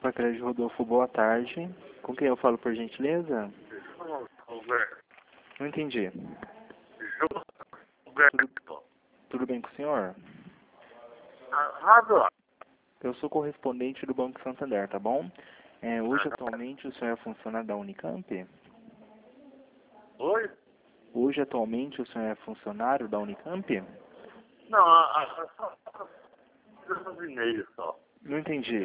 Copa Crédito Rodolfo, boa tarde. Com quem eu falo, por gentileza? Não entendi. Tudo bem com o senhor? Eu sou correspondente do Banco Santander, tá bom? Hoje, atualmente, o senhor é funcionário da Unicamp? Oi? Hoje, atualmente, o senhor é funcionário da Unicamp? Não, só 2 anos e meio só. Não entendi.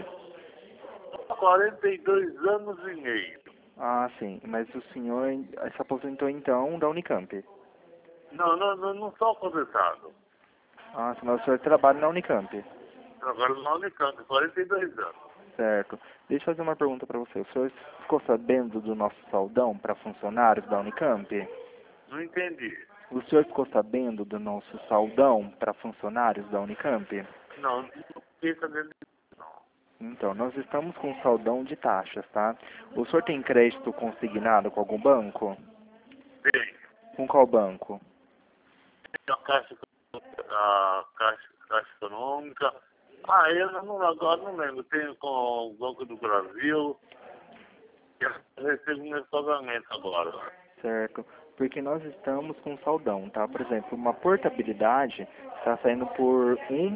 42 anos e meio. Ah, sim. Mas o senhor se aposentou, então, da Unicamp? Não sou aposentado. Ah, sim, mas o senhor trabalha na Unicamp? Trabalho na Unicamp, 42 anos. Certo. Deixa eu fazer uma pergunta para você. O senhor ficou sabendo do nosso saldão para funcionários da Unicamp? Não entendi. O senhor ficou sabendo do nosso saldão para funcionários da Unicamp? Não fiquei sabendo disso, não. Então, nós estamos com saldão de taxas, tá? O senhor tem crédito consignado com algum banco? Tem. Com qual banco? Tem a Caixa Econômica. Eu agora não lembro. Tenho com o Banco do Brasil. Eu recebo meu pagamento agora. Certo. Porque nós estamos com saldão, tá? Por exemplo, uma portabilidade está saindo por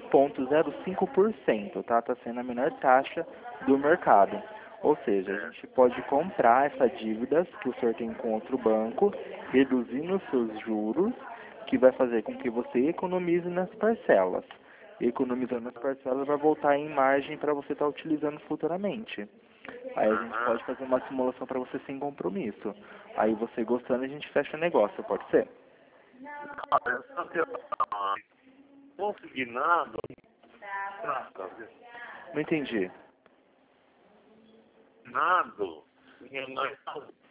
1,05%, tá? Está sendo a menor taxa do mercado. Ou seja, a gente pode comprar essa dívida que o senhor tem com outro banco, reduzindo os seus juros, que vai fazer com que você economize nas parcelas. Economizando nas parcelas vai voltar em margem para você estar utilizando futuramente. Aí a gente pode fazer uma simulação para você sem compromisso. Aí você gostando, a gente fecha o negócio, pode ser? Só que consignado. Não entendi. Nada. Minha mãe